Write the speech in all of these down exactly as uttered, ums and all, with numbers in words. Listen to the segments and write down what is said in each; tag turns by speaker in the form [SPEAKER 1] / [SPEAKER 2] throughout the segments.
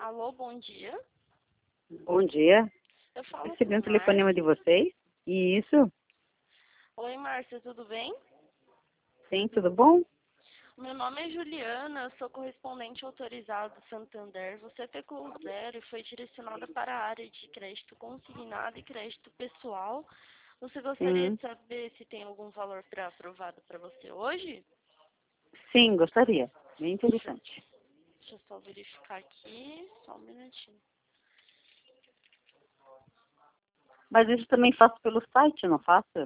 [SPEAKER 1] Alô, bom dia.
[SPEAKER 2] Bom dia.
[SPEAKER 1] Eu falo
[SPEAKER 2] Recebi um
[SPEAKER 1] com
[SPEAKER 2] telefonema de
[SPEAKER 1] Márcia.
[SPEAKER 2] vocês. Isso?
[SPEAKER 1] Oi, Márcia, tudo bem?
[SPEAKER 2] Sim, tudo bom?
[SPEAKER 1] Meu nome é Juliana, eu sou correspondente autorizado do Santander. Você pegou o zero e foi direcionada para a área de crédito consignado e crédito pessoal. Você gostaria
[SPEAKER 2] Sim.
[SPEAKER 1] de saber se tem algum valor para aprovado para você hoje?
[SPEAKER 2] Sim, gostaria. Bem interessante.
[SPEAKER 1] Deixa eu só verificar aqui, só um minutinho.
[SPEAKER 2] Mas isso também faço pelo site, não faço?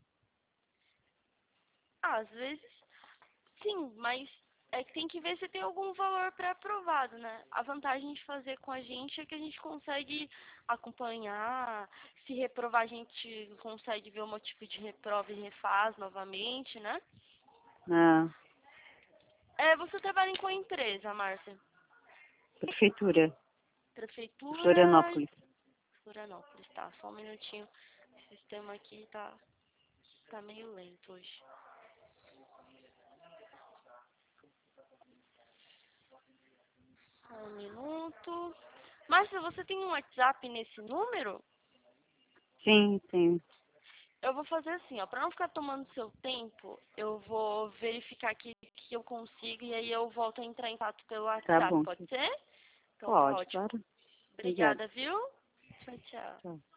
[SPEAKER 1] Ah, às vezes, sim, mas é que tem que ver se tem algum valor pré-aprovado, né? A vantagem de fazer com a gente é que a gente consegue acompanhar, se reprovar a gente consegue ver o motivo de reprova e refaz novamente, né?
[SPEAKER 2] Na
[SPEAKER 1] É, você trabalha em qual empresa, Márcia?
[SPEAKER 2] prefeitura,
[SPEAKER 1] Prefeitura
[SPEAKER 2] Florianópolis.
[SPEAKER 1] Florianópolis, tá? Só um minutinho. O sistema aqui tá, tá meio lento hoje. Um minuto. Márcia, você tem um WhatsApp nesse número?
[SPEAKER 2] Sim, sim.
[SPEAKER 1] Eu vou fazer assim, ó, pra não ficar tomando seu tempo, eu vou verificar aqui que eu consigo e aí eu volto a entrar em contato pelo
[SPEAKER 2] Tá
[SPEAKER 1] WhatsApp,
[SPEAKER 2] bom.
[SPEAKER 1] pode ser? Então tá
[SPEAKER 2] Pode,
[SPEAKER 1] ótimo.
[SPEAKER 2] claro. Obrigada.
[SPEAKER 1] Obrigada, viu? Tchau, tchau.
[SPEAKER 2] Tchau.